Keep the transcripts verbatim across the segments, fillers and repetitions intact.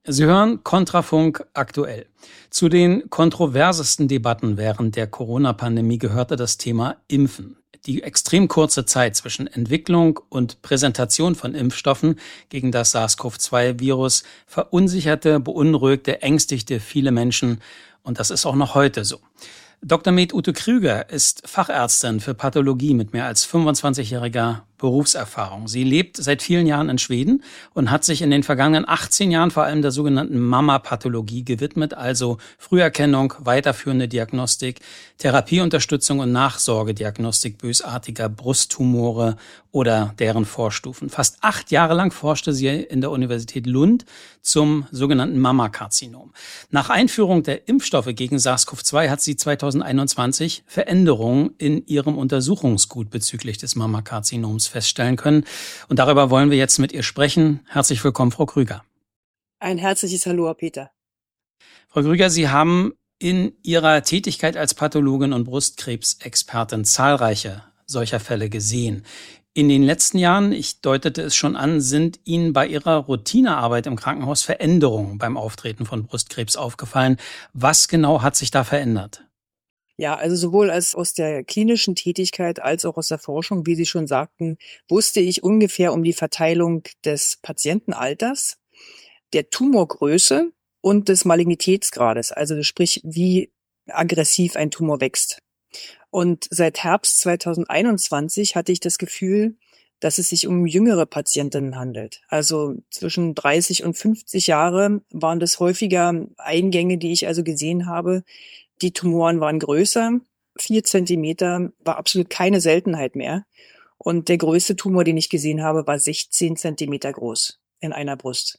Sie hören Kontrafunk aktuell. Zu den kontroversesten Debatten während der Corona-Pandemie gehörte das Thema Impfen. Die extrem kurze Zeit zwischen Entwicklung und Präsentation von Impfstoffen gegen das SARS-CoV zwei Virus verunsicherte, beunruhigte, ängstigte viele Menschen. Und das ist auch noch heute so. Doktor Med Ute Krüger ist Fachärztin für Pathologie mit mehr als fünfundzwanzigjähriger Berufserfahrung. Sie lebt seit vielen Jahren in Schweden und hat sich in den vergangenen achtzehn Jahren vor allem der sogenannten Mama-Pathologie gewidmet, also Früherkennung, weiterführende Diagnostik, Therapieunterstützung und Nachsorgediagnostik bösartiger Brusttumore oder deren Vorstufen. Fast acht Jahre lang forschte sie in der Universität Lund zum sogenannten Mammakarzinom. Nach Einführung der Impfstoffe gegen SARS-CoV zwei hat sie zweitausendeinundzwanzig Veränderungen in ihrem Untersuchungsgut bezüglich des Mammakarzinoms feststellen können. Und darüber wollen wir jetzt mit ihr sprechen. Herzlich willkommen, Frau Krüger. Ein herzliches Hallo, Herr Peter. Frau Krüger, Sie haben in Ihrer Tätigkeit als Pathologin und Brustkrebsexpertin zahlreiche solcher Fälle gesehen. In den letzten Jahren, ich deutete es schon an, sind Ihnen bei Ihrer Routinearbeit im Krankenhaus Veränderungen beim Auftreten von Brustkrebs aufgefallen. Was genau hat sich da verändert? Ja, also sowohl als aus der klinischen Tätigkeit als auch aus der Forschung, wie Sie schon sagten, wusste ich ungefähr um die Verteilung des Patientenalters, der Tumorgröße und des Malignitätsgrades, also sprich, wie aggressiv ein Tumor wächst. Und seit Herbst zweitausendeinundzwanzig hatte ich das Gefühl, dass es sich um jüngere Patientinnen handelt. Also zwischen dreißig und fünfzig Jahre waren das häufiger Eingänge, die ich also gesehen habe. Die Tumoren waren größer, vier Zentimeter war absolut keine Seltenheit mehr. Und der größte Tumor, den ich gesehen habe, war sechzehn Zentimeter groß in einer Brust.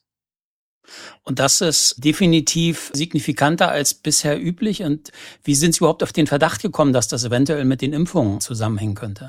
Und das ist definitiv signifikanter als bisher üblich. Und wie sind Sie überhaupt auf den Verdacht gekommen, dass das eventuell mit den Impfungen zusammenhängen könnte?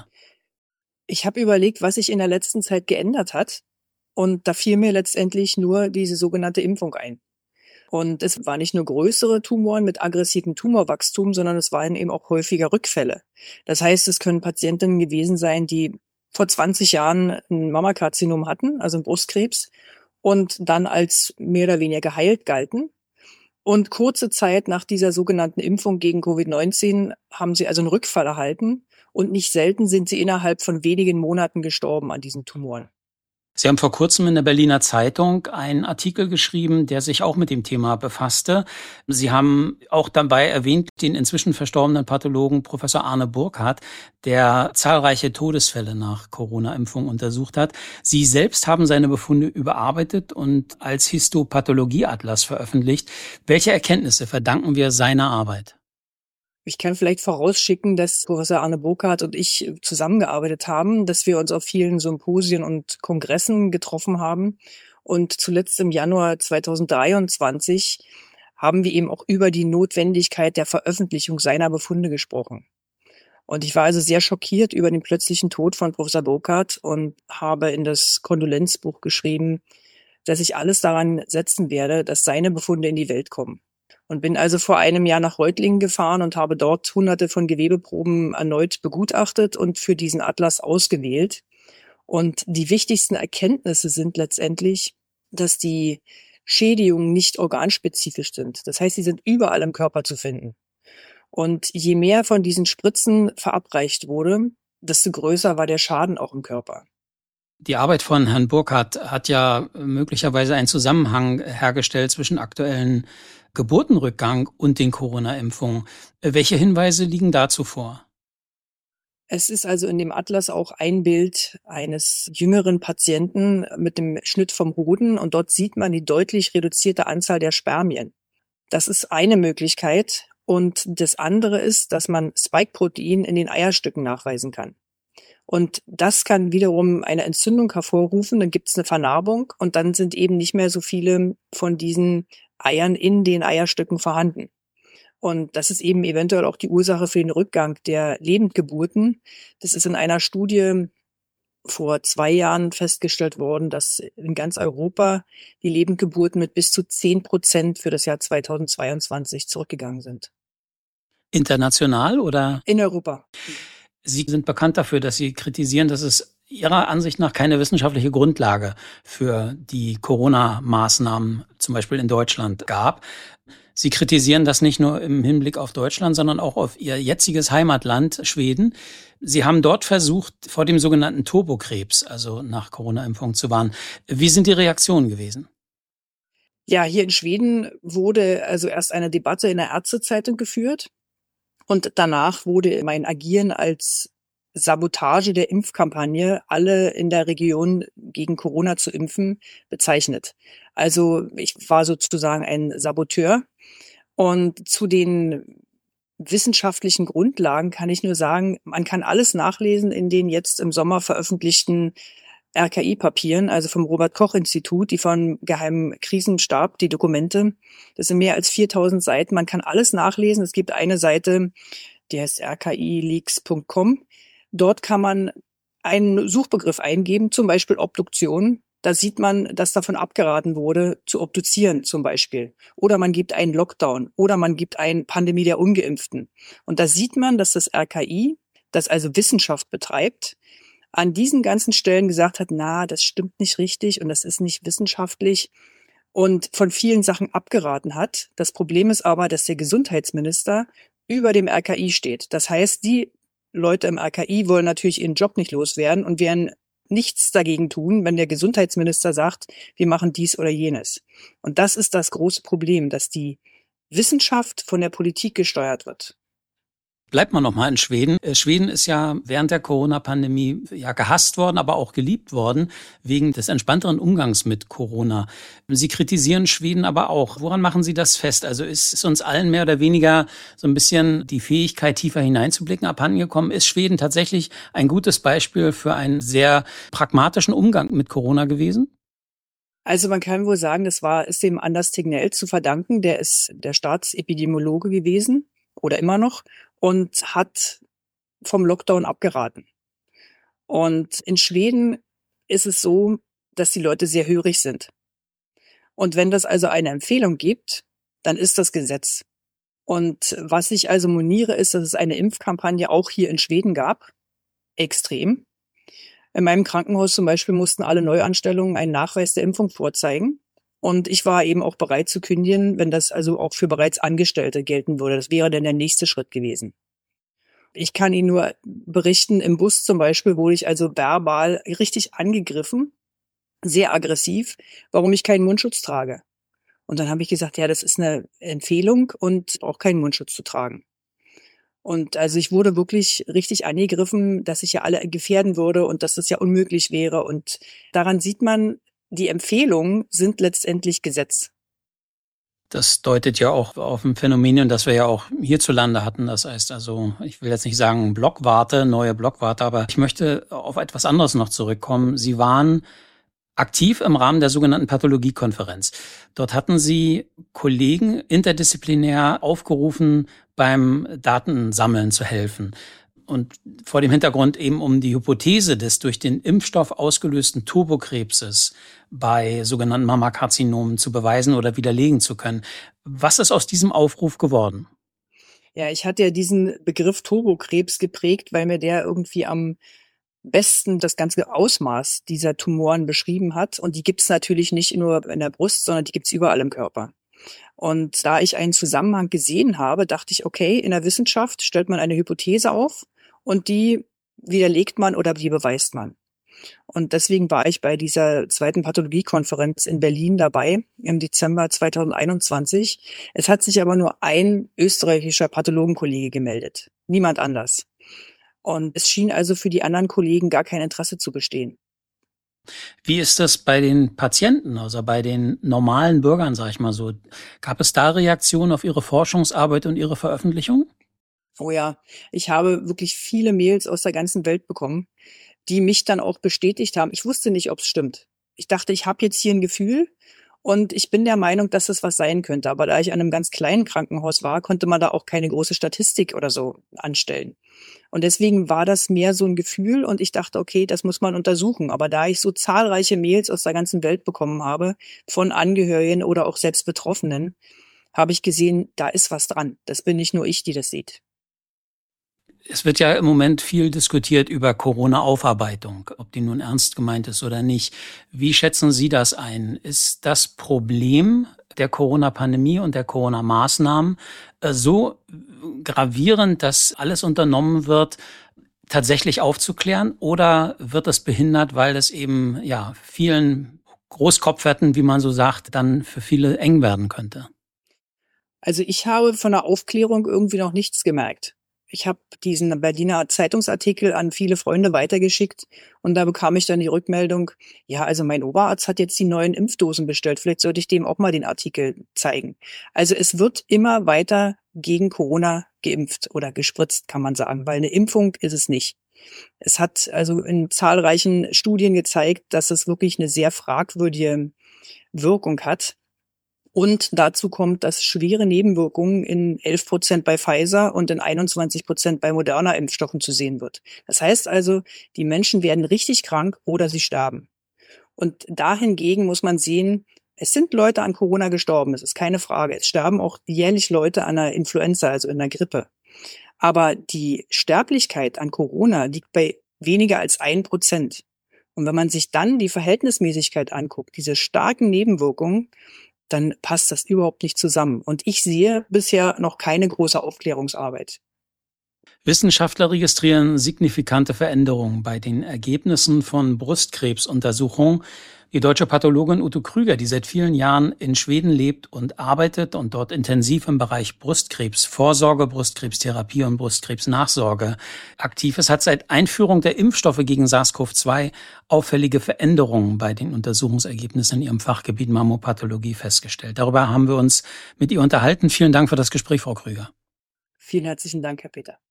Ich habe überlegt, was sich in der letzten Zeit geändert hat. Und da fiel mir letztendlich nur diese sogenannte Impfung ein. Und es waren nicht nur größere Tumoren mit aggressivem Tumorwachstum, sondern es waren eben auch häufiger Rückfälle. Das heißt, es können Patientinnen gewesen sein, die vor zwanzig Jahren ein Mammakarzinom hatten, also einen Brustkrebs, und dann als mehr oder weniger geheilt galten. Und kurze Zeit nach dieser sogenannten Impfung gegen Covid neunzehn haben sie also einen Rückfall erhalten. Und nicht selten sind sie innerhalb von wenigen Monaten gestorben an diesen Tumoren. Sie haben vor kurzem in der Berliner Zeitung einen Artikel geschrieben, der sich auch mit dem Thema befasste. Sie haben auch dabei erwähnt den inzwischen verstorbenen Pathologen Professor Arne Burkhardt, der zahlreiche Todesfälle nach Corona-Impfung untersucht hat. Sie selbst haben seine Befunde überarbeitet und als Histopathologie-Atlas veröffentlicht. Welche Erkenntnisse verdanken wir seiner Arbeit? Ich kann vielleicht vorausschicken, dass Professor Arne Burkhardt und ich zusammengearbeitet haben, dass wir uns auf vielen Symposien und Kongressen getroffen haben. Und zuletzt im Januar zweitausenddreiundzwanzig haben wir eben auch über die Notwendigkeit der Veröffentlichung seiner Befunde gesprochen. Und ich war also sehr schockiert über den plötzlichen Tod von Professor Burkhardt und habe in das Kondolenzbuch geschrieben, dass ich alles daran setzen werde, dass seine Befunde in die Welt kommen. Und bin also vor einem Jahr nach Reutlingen gefahren und habe dort hunderte von Gewebeproben erneut begutachtet und für diesen Atlas ausgewählt. Und die wichtigsten Erkenntnisse sind letztendlich, dass die Schädigungen nicht organspezifisch sind. Das heißt, sie sind überall im Körper zu finden. Und je mehr von diesen Spritzen verabreicht wurde, desto größer war der Schaden auch im Körper. Die Arbeit von Herrn Burkhardt hat ja möglicherweise einen Zusammenhang hergestellt zwischen aktuellen Geburtenrückgang und den Corona-Impfungen. Welche Hinweise liegen dazu vor? Es ist also in dem Atlas auch ein Bild eines jüngeren Patienten mit dem Schnitt vom Hoden und dort sieht man die deutlich reduzierte Anzahl der Spermien. Das ist eine Möglichkeit und das andere ist, dass man Spike-Protein in den Eierstücken nachweisen kann. Und das kann wiederum eine Entzündung hervorrufen, dann gibt es eine Vernarbung und dann sind eben nicht mehr so viele von diesen Eiern in den Eierstücken vorhanden. Und das ist eben eventuell auch die Ursache für den Rückgang der Lebendgeburten. Das ist in einer Studie vor zwei Jahren festgestellt worden, dass in ganz Europa die Lebendgeburten mit bis zu zehn Prozent für das Jahr zweitausendzweiundzwanzig zurückgegangen sind. International oder? In Europa. Sie sind bekannt dafür, dass Sie kritisieren, dass es Ihrer Ansicht nach keine wissenschaftliche Grundlage für die Corona-Maßnahmen, zum Beispiel in Deutschland, gab. Sie kritisieren das nicht nur im Hinblick auf Deutschland, sondern auch auf Ihr jetziges Heimatland Schweden. Sie haben dort versucht, vor dem sogenannten Turbokrebs, also nach Corona-Impfung, zu warnen. Wie sind die Reaktionen gewesen? Ja, hier in Schweden wurde also erst eine Debatte in der Ärztezeitung geführt und danach wurde mein Agieren als Sabotage der Impfkampagne, alle in der Region gegen Corona zu impfen, bezeichnet. Also ich war sozusagen ein Saboteur. Und zu den wissenschaftlichen Grundlagen kann ich nur sagen, man kann alles nachlesen in den jetzt im Sommer veröffentlichten R K I-Papieren, also vom Robert-Koch-Institut, die vom Geheimen Krisenstab, die Dokumente. Das sind mehr als viertausend Seiten. Man kann alles nachlesen. Es gibt eine Seite, die heißt r k i leaks punkt com. Dort kann man einen Suchbegriff eingeben, zum Beispiel Obduktion. Da sieht man, dass davon abgeraten wurde, zu obduzieren zum Beispiel. Oder man gibt einen Lockdown. Oder man gibt eine Pandemie der Ungeimpften. Und da sieht man, dass das R K I, das also Wissenschaft betreibt, an diesen ganzen Stellen gesagt hat, na, das stimmt nicht richtig und das ist nicht wissenschaftlich und von vielen Sachen abgeraten hat. Das Problem ist aber, dass der Gesundheitsminister über dem R K I steht. Das heißt, die Leute im R K I wollen natürlich ihren Job nicht loswerden und werden nichts dagegen tun, wenn der Gesundheitsminister sagt, wir machen dies oder jenes. Und das ist das große Problem, dass die Wissenschaft von der Politik gesteuert wird. Bleibt man noch mal in Schweden. Schweden ist ja während der Corona-Pandemie ja gehasst worden, aber auch geliebt worden wegen des entspannteren Umgangs mit Corona. Sie kritisieren Schweden aber auch. Woran machen Sie das fest? Also ist, ist uns allen mehr oder weniger so ein bisschen die Fähigkeit, tiefer hineinzublicken, abhandengekommen? Ist Schweden tatsächlich ein gutes Beispiel für einen sehr pragmatischen Umgang mit Corona gewesen? Also man kann wohl sagen, das war ist dem Anders Tegnell zu verdanken. Der ist der Staatsepidemiologe gewesen oder immer noch und hat vom Lockdown abgeraten. Und in Schweden ist es so, dass die Leute sehr hörig sind. Und wenn das also eine Empfehlung gibt, dann ist das Gesetz. Und was ich also moniere, ist, dass es eine Impfkampagne auch hier in Schweden gab. Extrem. In meinem Krankenhaus zum Beispiel mussten alle Neuanstellungen einen Nachweis der Impfung vorzeigen. Und ich war eben auch bereit zu kündigen, wenn das also auch für bereits Angestellte gelten würde. Das wäre dann der nächste Schritt gewesen. Ich kann Ihnen nur berichten, im Bus zum Beispiel wurde ich also verbal richtig angegriffen, sehr aggressiv, warum ich keinen Mundschutz trage. Und dann habe ich gesagt, ja, das ist eine Empfehlung und auch keinen Mundschutz zu tragen. Und also ich wurde wirklich richtig angegriffen, dass ich ja alle gefährden würde und dass das ja unmöglich wäre. Und daran sieht man, die Empfehlungen sind letztendlich Gesetz. Das deutet ja auch auf ein Phänomen, das wir ja auch hierzulande hatten. Das heißt also, ich will jetzt nicht sagen Blockwarte, neue Blockwarte, aber ich möchte auf etwas anderes noch zurückkommen. Sie waren aktiv im Rahmen der sogenannten Pathologiekonferenz. Dort hatten Sie Kollegen interdisziplinär aufgerufen, beim Datensammeln zu helfen. Und vor dem Hintergrund eben um die Hypothese des durch den Impfstoff ausgelösten Turbokrebses bei sogenannten Mammakarzinomen zu beweisen oder widerlegen zu können. Was ist aus diesem Aufruf geworden? Ja, ich hatte ja diesen Begriff Turbokrebs geprägt, weil mir der irgendwie am besten das ganze Ausmaß dieser Tumoren beschrieben hat. Und die gibt es natürlich nicht nur in der Brust, sondern die gibt es überall im Körper. Und da ich einen Zusammenhang gesehen habe, dachte ich, okay, in der Wissenschaft stellt man eine Hypothese auf und die widerlegt man oder die beweist man. Und deswegen war ich bei dieser zweiten Pathologiekonferenz in Berlin dabei im Dezember zweitausendeinundzwanzig. Es hat sich aber nur ein österreichischer Pathologenkollege gemeldet, niemand anders. Und es schien also für die anderen Kollegen gar kein Interesse zu bestehen. Wie ist das bei den Patienten, also bei den normalen Bürgern, sag ich mal so? Gab es da Reaktionen auf Ihre Forschungsarbeit und Ihre Veröffentlichung? Oh ja, ich habe wirklich viele Mails aus der ganzen Welt bekommen, die mich dann auch bestätigt haben. Ich wusste nicht, ob es stimmt. Ich dachte, ich habe jetzt hier ein Gefühl und ich bin der Meinung, dass es was sein könnte. Aber da ich an einem ganz kleinen Krankenhaus war, konnte man da auch keine große Statistik oder so anstellen. Und deswegen war das mehr so ein Gefühl und ich dachte, okay, das muss man untersuchen. Aber da ich so zahlreiche Mails aus der ganzen Welt bekommen habe, von Angehörigen oder auch selbst Betroffenen, habe ich gesehen, da ist was dran. Das bin nicht nur ich, die das sieht. Es wird ja im Moment viel diskutiert über Corona-Aufarbeitung, ob die nun ernst gemeint ist oder nicht. Wie schätzen Sie das ein? Ist das Problem der Corona-Pandemie und der Corona-Maßnahmen so gravierend, dass alles unternommen wird, tatsächlich aufzuklären, oder wird es behindert, weil es eben ja vielen Großkopferten, wie man so sagt, dann für viele eng werden könnte? Also ich habe von der Aufklärung irgendwie noch nichts gemerkt. Ich habe diesen Berliner Zeitungsartikel an viele Freunde weitergeschickt und da bekam ich dann die Rückmeldung, ja, also mein Oberarzt hat jetzt die neuen Impfdosen bestellt, vielleicht sollte ich dem auch mal den Artikel zeigen. Also es wird immer weiter gegen Corona geimpft oder gespritzt, kann man sagen, weil eine Impfung ist es nicht. Es hat also in zahlreichen Studien gezeigt, dass es wirklich eine sehr fragwürdige Wirkung hat. Und dazu kommt, dass schwere Nebenwirkungen in elf Prozent bei Pfizer und in einundzwanzig Prozent bei Moderna Impfstoffen zu sehen wird. Das heißt also, die Menschen werden richtig krank oder sie sterben. Und dahingegen muss man sehen, es sind Leute an Corona gestorben, das ist keine Frage. Es sterben auch jährlich Leute an einer Influenza, also in der Grippe. Aber die Sterblichkeit an Corona liegt bei weniger als ein Prozent. Und wenn man sich dann die Verhältnismäßigkeit anguckt, diese starken Nebenwirkungen, dann passt das überhaupt nicht zusammen. Und ich sehe bisher noch keine große Aufklärungsarbeit. Wissenschaftler registrieren signifikante Veränderungen bei den Ergebnissen von Brustkrebsuntersuchungen. Die deutsche Pathologin Ute Krüger, die seit vielen Jahren in Schweden lebt und arbeitet und dort intensiv im Bereich Brustkrebsvorsorge, Brustkrebstherapie und Brustkrebsnachsorge aktiv ist, hat seit Einführung der Impfstoffe gegen SARS-C o V zwei auffällige Veränderungen bei den Untersuchungsergebnissen in ihrem Fachgebiet Mammopathologie festgestellt. Darüber haben wir uns mit ihr unterhalten. Vielen Dank für das Gespräch, Frau Krüger. Vielen herzlichen Dank, Herr Peter.